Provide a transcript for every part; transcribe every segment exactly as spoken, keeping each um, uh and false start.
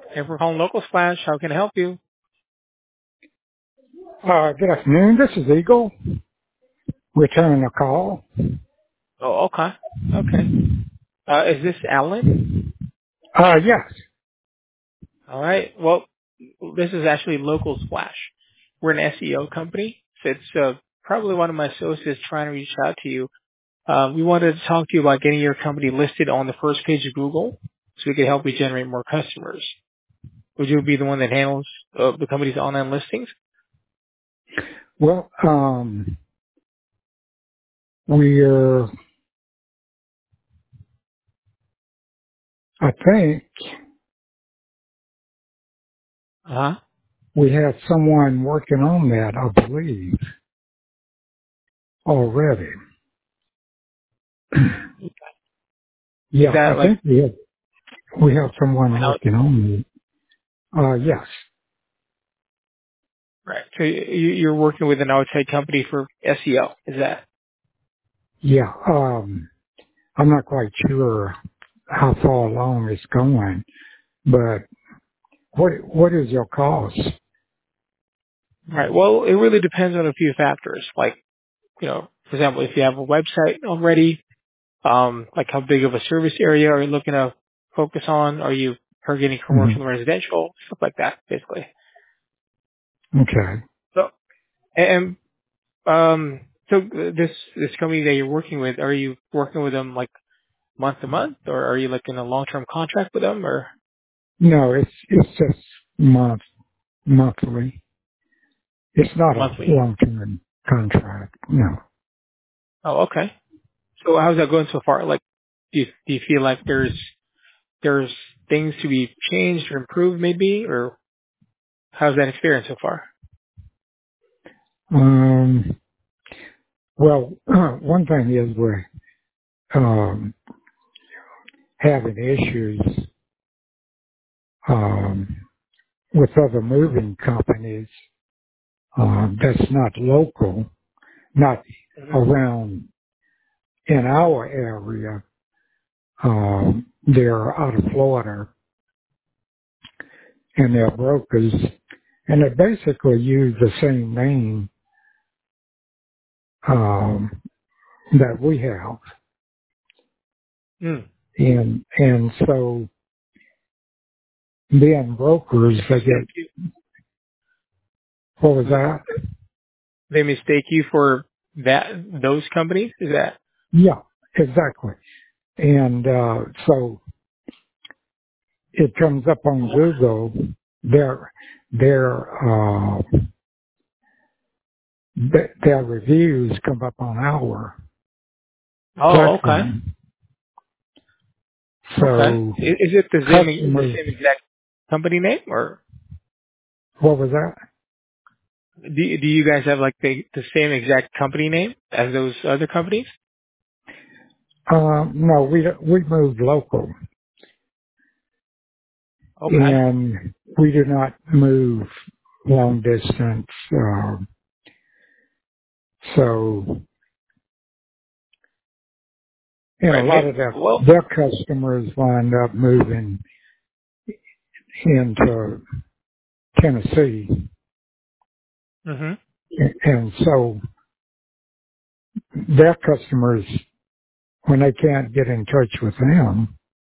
Hey, we're calling Local Splash. How can I help you? Uh, good afternoon. This is Eagle, returning a call. Oh, okay. Okay. Uh, is this Alan? Uh, yes. All right. Well, this is actually Local Splash. We're an S E O company. So it's uh, probably one of my associates trying to reach out to you. Uh, we wanted to talk to you about getting your company listed on the first page of Google so we could help you generate more customers. Would you be the one that handles uh, the company's online listings? Well, um, we're, I think Uh-huh. we have someone working on that, I believe, already. Is Yeah, that I like, think we have, we have someone out? working on it. Uh, yes. Right. So you- you're working with an outside company for S E O. Is that? Yeah, um, I'm not quite sure how far along it's going, but what, what is your cost? Right. Well, it really depends on a few factors. Like, you know, for example, if you have a website already, um, like how big of a service area are you looking to focus on? Are you targeting hmm commercial and residential? Stuff like that, basically. Okay. So, and, um, so this, this company that you're working with, are you working with them like month to month, or are you like in a long-term contract with them, or No, it's, it's just month, monthly. It's not a monthly? long-term contract. No. Oh, okay. So how's that going so far? Like, do you, do you feel like there's, there's things to be changed or improved maybe, or how's that experience so far? Um, well, one thing is we're um, having issues um, with other moving companies uh, that's not local, not Mhm. around in our area. Um, they're out of Florida, and they're brokers, and they basically use the same name um, that we have, Mm. and and so being brokers, they get, Mistake you. what was that? They mistake you for that those companies? Is that? Yeah, exactly. And, uh, so it comes up on Google, their, their, uh, th- their reviews come up on our Oh, okay, platform. okay. So I- Is it the same the customers, same exact company name, or what was that? do do you guys have like the the same exact company name as those other companies? Um, no, we, we moved local Okay. and we do not move long distance. Uh, so and a Right. lot May- of their Well. their customers wind up moving into Tennessee, Mhm. and so their customers, when they can't get in touch with them,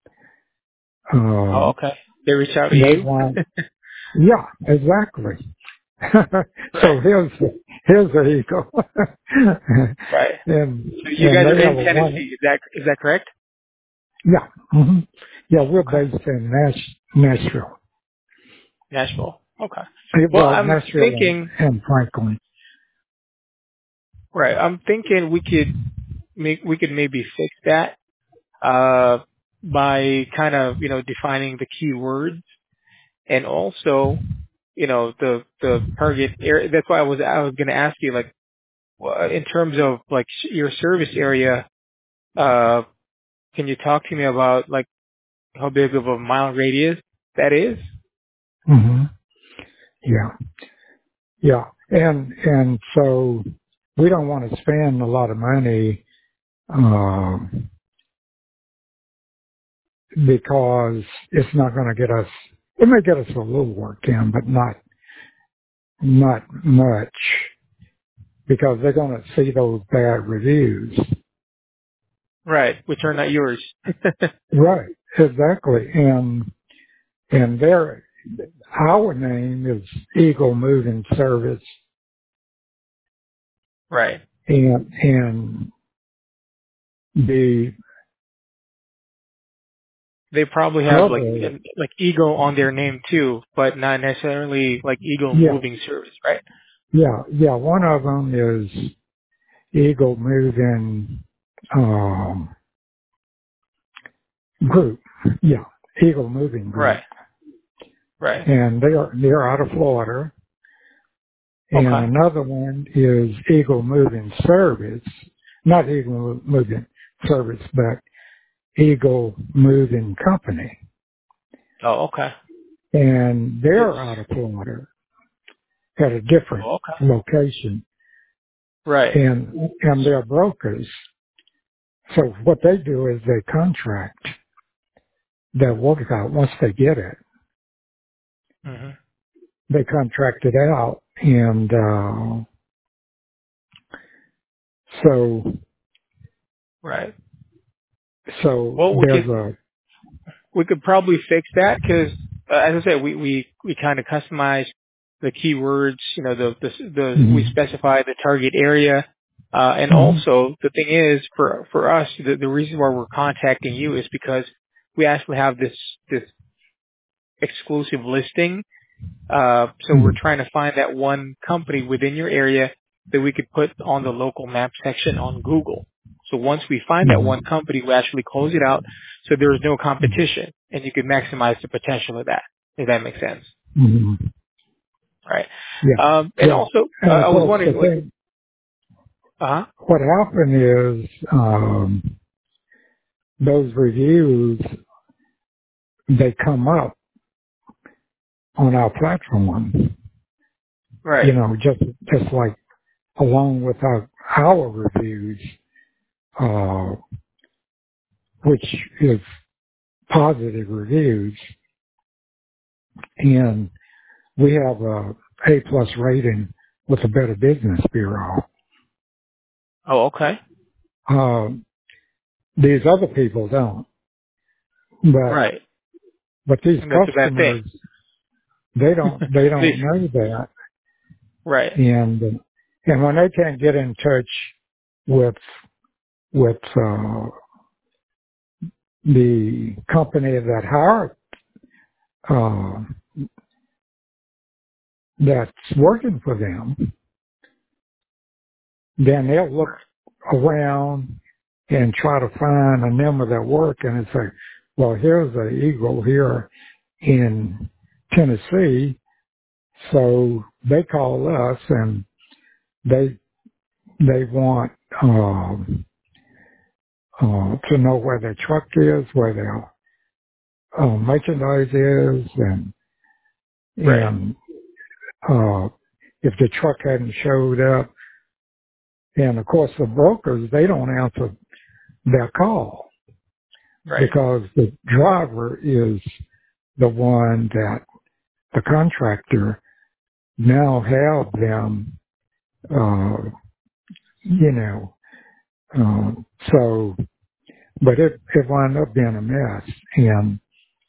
Oh, um, okay. They reach out to they you. want, yeah, exactly. Right. So here's the, here's the ego, Right. and So you and guys are they have in a one, Tennessee. Is that is that correct? yeah, hmm yeah, we're Okay. based in Nash, Nashville, Nashville. Okay. Eh, Well, well, I'm Nashville and, thinking. and Franklin. Right. I'm thinking we could make we could maybe fix that uh, by kind of, you know, defining the keywords and also, you know, the, the target area. That's why I was, I was going to ask you, like, wha- in terms of like s- your service area, uh, can you talk to me about like how big of a mile radius that is? hmm Yeah. Yeah. And, and so we don't want to spend a lot of money, um, because it's not going to get us. it may get us a little work in, but not not much because they're going to see those bad reviews. Right, which are not yours. Right, exactly, and and their our name is Eagle Moving Service, Right. and and the They probably have like other, an- like Eagle on their name too, but not necessarily like Eagle yeah, Moving Service, right? yeah, yeah. One of them is Eagle Moving um, Group, yeah, Eagle Moving Group, Right. Right. and they are they're out of Florida. And Okay. another one is Eagle Moving Service, not Eagle Moving Service, but Eagle Moving Company. Oh, okay. And Yes. they're out of Florida at a different Oh, okay. location. Right. And, and they're brokers. So what they do is they contract their work out once they get it. Mhm. They contract it out. And, uh, so, Right. so Well, we there's could a, we could probably fix that because, uh, as I said, we we we kind of customize the keywords. You know, the the the we mhm, specify the target area, uh, and mhm, also the thing is for for us, the the reason why we're contacting you is because we actually have this this exclusive listing. Uh, so we're mhm, trying to find that one company within your area that we could put on the local map section on Google. So once we find that one mhm, company, we actually close it out so there is no mhm, competition and you can maximize the potential of that, if that makes sense. mhm. Right. Yeah, Um, and yeah. also, uh, And of I was course, the wondering, like, thing, uh-huh. what happened is, um, those reviews, they come up on our platform, you Right. know, just, just like along with our, our reviews, uh, which is positive reviews. And we have a A plus rating with the Better Business Bureau. Oh, okay. Um, these other people don't, but, Right. but these And that's a bad thing. customers, they don't, they They- don't know that. right. And, and when they can't get in touch with, with, uh, the company that hired, uh, that's working for them, then they'll look around and try to find a number that work and it's like, well, here's an Eagle here in Tennessee. So they call us and they, they want, um, uh, to know where their truck is, where their uh, merchandise is, and, Right. and, uh, if the truck hadn't showed up. And of course the brokers, they don't answer their call Right. because the driver is the one that the contractor now have them, uh, you know, uh, so, but it, it wound up being a mess. And,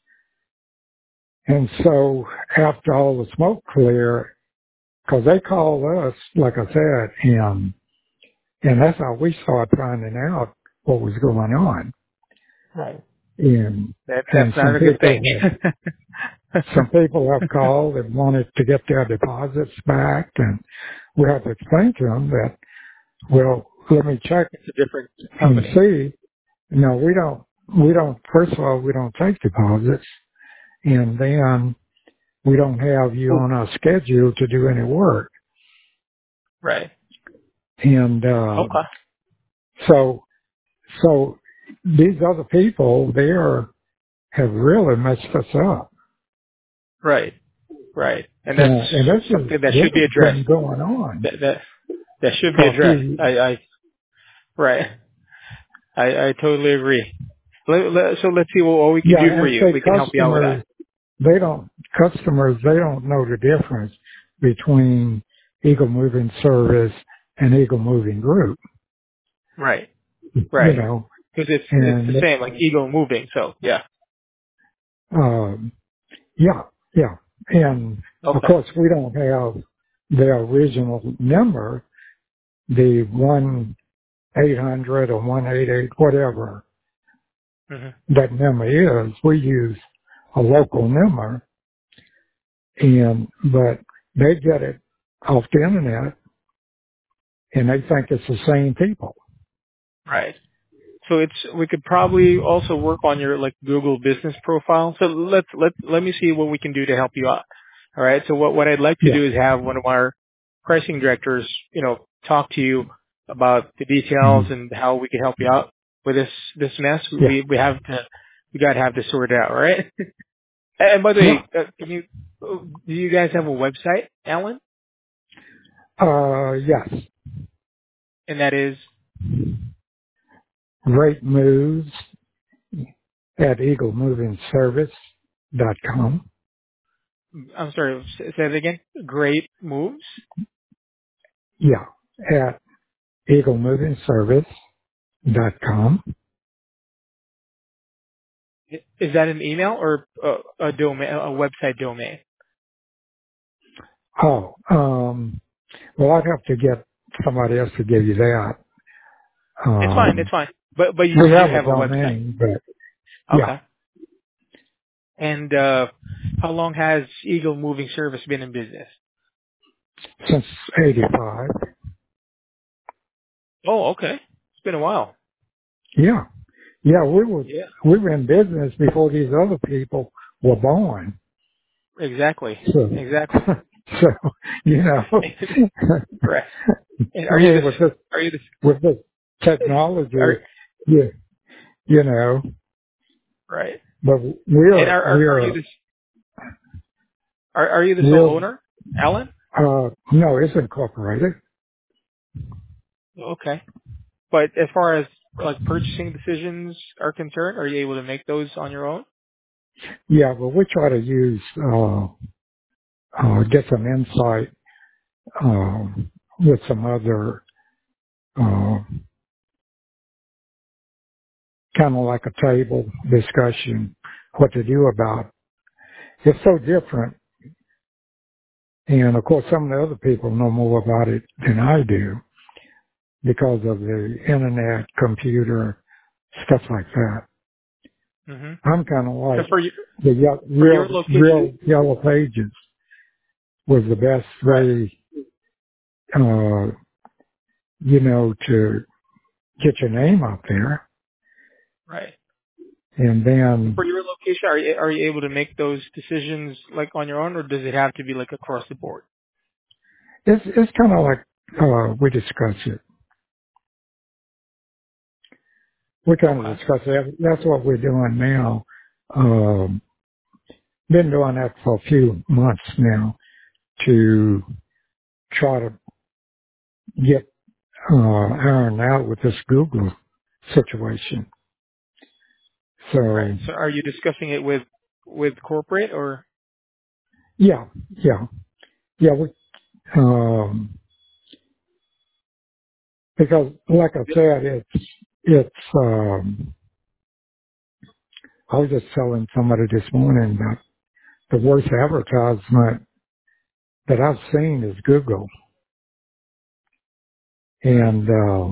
and so after all the smoke cleared, cause they called us, like I said, and, and that's how we started finding out what was going on. Right. And, That, and that's not some a good thing. people have, some people have called and wanted to get their deposits back, and we have to explain to them that, well, let me check It's a different and company. see. No, we don't, we don't, first of all, we don't take deposits, and then we don't have you Ooh. on our schedule to do any work. Right. And, uh, Okay. so, so these other people there have really messed us up. Right. Right. And Uh, that's and this is, something that this should be has addressed. been going on That that that should be for a addressed. few, I, I right. I, I totally agree. Let, let, so let's see what, what we can yeah, do for and you. say We can help you out with that. customers, they don't, customers, they don't know the difference between Eagle Moving Service and Eagle Moving Group, Right. you Right. know, Because it's it's the and, same, like Eagle Moving. So yeah. um, yeah, yeah. And of Okay. course, we don't have the original number, the one eight hundred or one eight eight, whatever hmm that number is. We use a local number, and but they get it off the internet, and they think it's the same people. Right. So it's we could probably also work on your like Google business profile. So let's let let me see what we can do to help you out. All right. So what what I'd like to Yeah. do is have one of our pricing directors, you know, talk to you about the details Mhm. and how we can help you out with this this mess. Yeah. We we have to we got to have this sorted out, all right? And by the Yeah. way, uh, can you do you guys have a website, Alan? Uh, yes. And that is Great moves at eagle moving service dot com. I'm sorry, say that again. Great moves. Yeah. At eagle moving service dot com. Is that an email or a, a domain, a website domain? Oh, um, well, I'd have to get somebody else to give you that. It's fine. It's Um, fine. But but you, we you do have a have a website. domain, but yeah, Okay. And uh, how long has Eagle Moving Service been in business? since eighty-five. Oh, okay. It's been a while. Yeah. Yeah, we were, Yeah. we were in business before these other people were born. Exactly. So, Exactly. so, you know, Right. And I are you mean, this? with this, Are you this? with this technology, Are you, you know, right. but And we're, are are, are you we're, this? Are are you the sole we're, owner, Alan? uh, no, it's incorporated. Okay. But as far as like purchasing decisions are concerned, are you able to make those on your own? Yeah, but we try to use, uh, uh, get some insight, uh, with some other, uh, kind of like a table discussion, what to do about. It's so different. And of course, some of the other people know more about it than I do because of the internet, computer, stuff like that. hmm I'm kind of So like for you, the ye- for your real, location, real yellow pages was the best right, way, uh, you know, to get your name out there. right. And For then your location, are you, are you able to make those decisions like on your own, or does it have to be like across the board? it's, it's kind of like, uh, we discuss it. We kind of Okay. discuss it. That's what we're doing now. Um, been doing that for a few months now to try to get uh, ironed out with this Google situation. Right. So So are you discussing it with with corporate or? yeah, yeah, yeah. We um, because like I said, it's it's. Um, I was just telling somebody this morning that the worst advertisement that I've seen is Google, and uh,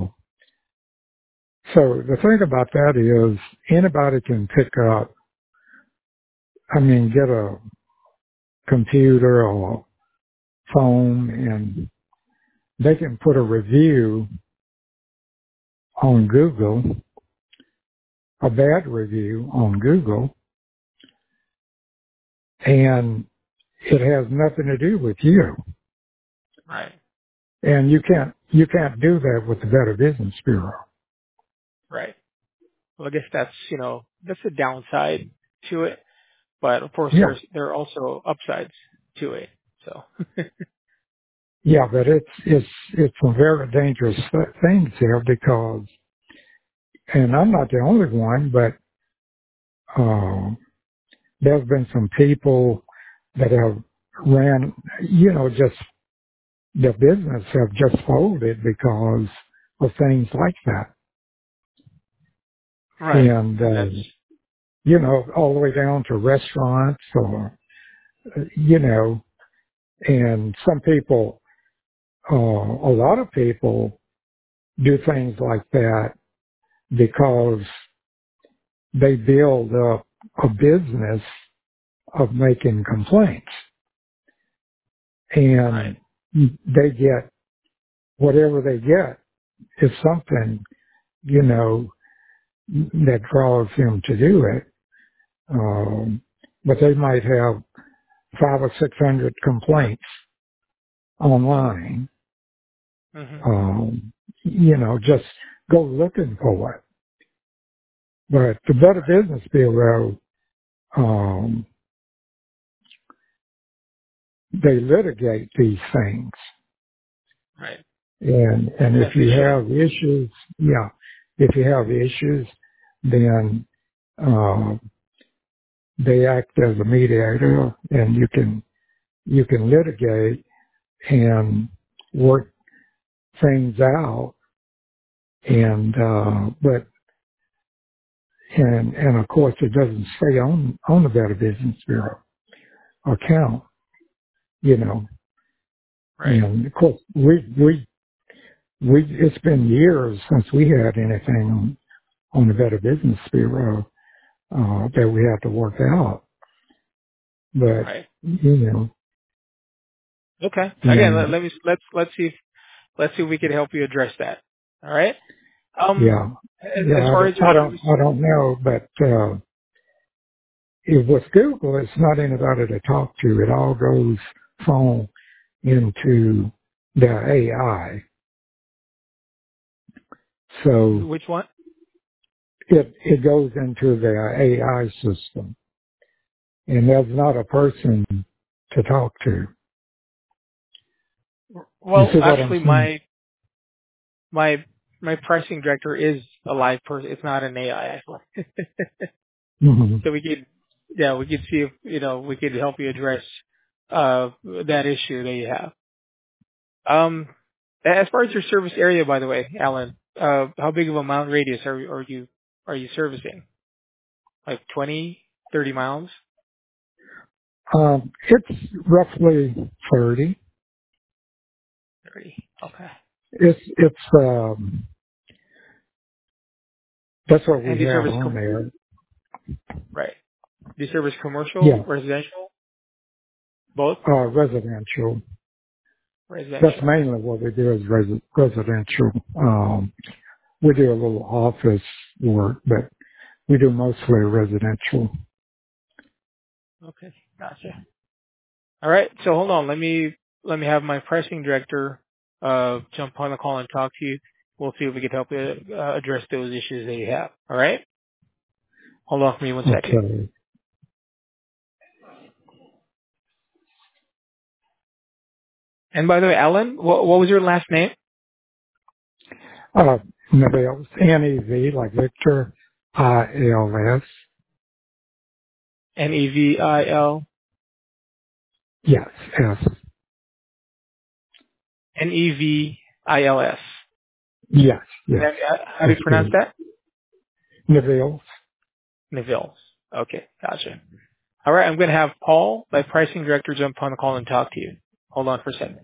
so the thing about that is anybody can pick up. I mean, get a computer or phone and they can put a review on Google, a bad review on Google, and it has nothing to do with you. Right. And you can't, you can't do that with the Better Business Bureau. Right. Well, I guess that's you know that's a downside to it, but of course Yeah. there's there are also upsides to it. So. Yeah, but it's, it's, it's some very dangerous th- things there because, and I'm not the only one, but, uh, there's been some people that have ran, you know, just the business have just folded because of things like that. Right. And, And that's uh, you know, all the way down to restaurants or, you know, and some people, uh, a lot of people do things like that because they build up a business of making complaints right. and they get whatever they get is something, you know, that draws them to do it. Um, but they might have five or six hundred complaints online. Mhm. Um, you know, just go looking for it. But the Better Business Bureau, um, they litigate these things. Right. And, and Yes, if they you should. have issues, yeah, if you have issues, then, uh, they act as a mediator and you can, you can litigate and work things out. And, uh, but, and, and of course it doesn't stay on, on the Better Business Bureau account, you know, Right. and of course we, we, we, it's been years since we had anything on, on the Better Business Bureau, uh, that we have to work out. But, Right. you know, Okay. Again, let, and let me let's let's see if, let's see if we can help you address that. All right. Um, yeah, as, yeah, as I far don't, as your I don't, service, I don't know, but, uh, if with Google, it's not anybody to talk to. It all goes phone into the A I. So which one? it, it goes into the A I system and there's not a person to talk to. You Well, see what I'm actually, saying? my my my pricing director is a live person. It's not an A I, actually. Hmm. So we could, yeah, we could see if you know we could help you address uh that issue that you have. Um, as far as your service area, by the way, Alan, uh, how big of a mountain radius are are you are you servicing? Like twenty, thirty miles? Um, it's roughly thirty. thirty. Okay. It's, it's, um, that's what And we do you have service on com- there. right? Do you service commercial, Yeah. residential, both? Uh, residential. That's Residential. mainly what we do is res- residential. Um, we do a little office work, but we do mostly residential. Okay, gotcha. All right. So hold on. Let me let me have my pricing director uh jump on the call and talk to you. We'll see if we can help you uh, address those issues that you have. All right. Hold on for me one second. Okay. And by the way, Alan, what, what was your last name? Uh, Neville, N E V, like Victor, I L S. N E V I L Yes, S. N E V I L S. Yes, And yes. then, uh, how do That's you pronounce good. that? Neville. Neville. Okay, gotcha. All right, I'm going to have Paul, my pricing director, jump on the call and talk to you. Hold on for a second.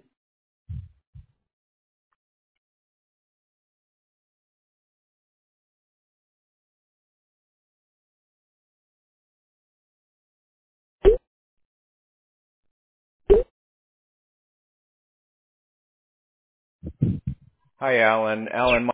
Hi, Alan. Alan,